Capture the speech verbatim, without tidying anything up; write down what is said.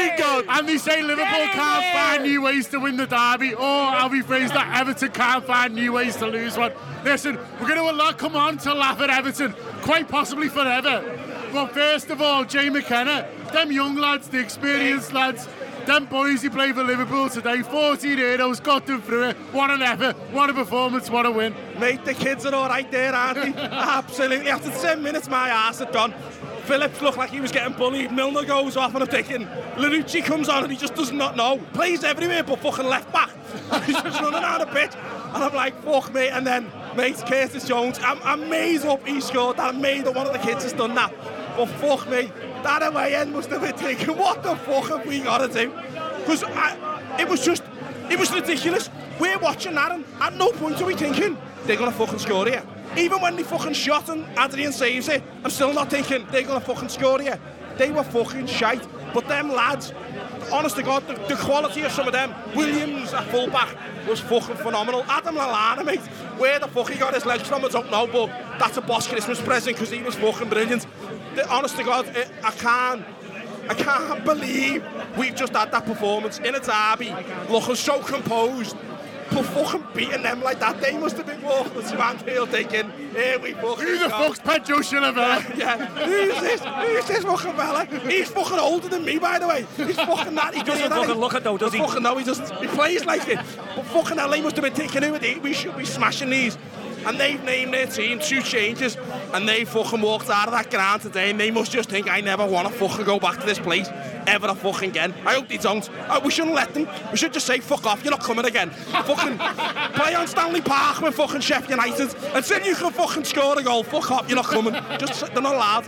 Bingo! And they say Liverpool can't find new ways to win the derby, or how we phrase that, Everton can't find new ways to lose one. Listen, we're going to allow, come on to laugh at Everton, quite possibly forever. But first of all, Jay McKenna, them young lads, the experienced lads, them boys who play for Liverpool today, fourteen heroes, got them through it. What an effort, what a performance, what a win. Mate, the kids are all right there, aren't they? Absolutely. After ten minutes, my arse had gone. Phillips looked like he was getting bullied. Milner goes off and I'm thinking, Lanucci comes on and he just does not know. Plays everywhere but fucking left back. And he's just running out of pitch. And I'm like, fuck me. And then, mate, Curtis Jones, I'm, I'm made up he scored that. I'm made up one of the kids has done that. But fuck me, that away end must have been thinking, what the fuck have we got to do? Because it was just, it was ridiculous. We're watching that and at no point are we thinking, they're going to fucking score here. Even when they fucking shot and Adrian saves it, I'm still not thinking they're going to fucking score here. They were fucking shite. But them lads, honest to God, the, the quality of some of them, Williams at full-back was fucking phenomenal. Adam Lallana, mate, where the fuck he got his legs from, I don't know, but that's a boss Christmas present because he was fucking brilliant. The, honest to God, it, I can't, I can't believe we've just had that performance in a derby, looking so composed. But fucking beating them like that, they must have been walking to Anfield thinking, here we fucking Who the go. fuck's Pedro Chilavella? Yeah, yeah. Who's this? Who's this fucking fella? He's fucking older than me, by the way. He's fucking that. He doesn't fucking look it though, does he? Fucking no, he doesn't. He plays like it. But fucking hell, they must have been thinking, who are they? We should be smashing these. And they've named their team two changes, and they fucking walked out of that ground today, and they must just think, I never want to fucking go back to this place ever a fucking again. I hope they don't. Uh, we shouldn't let them. We should just say, fuck off, you're not coming again. Fucking play on Stanley Park with fucking Sheffield United, and say you can fucking score a goal, fuck off, you're not coming. Just, they're not allowed.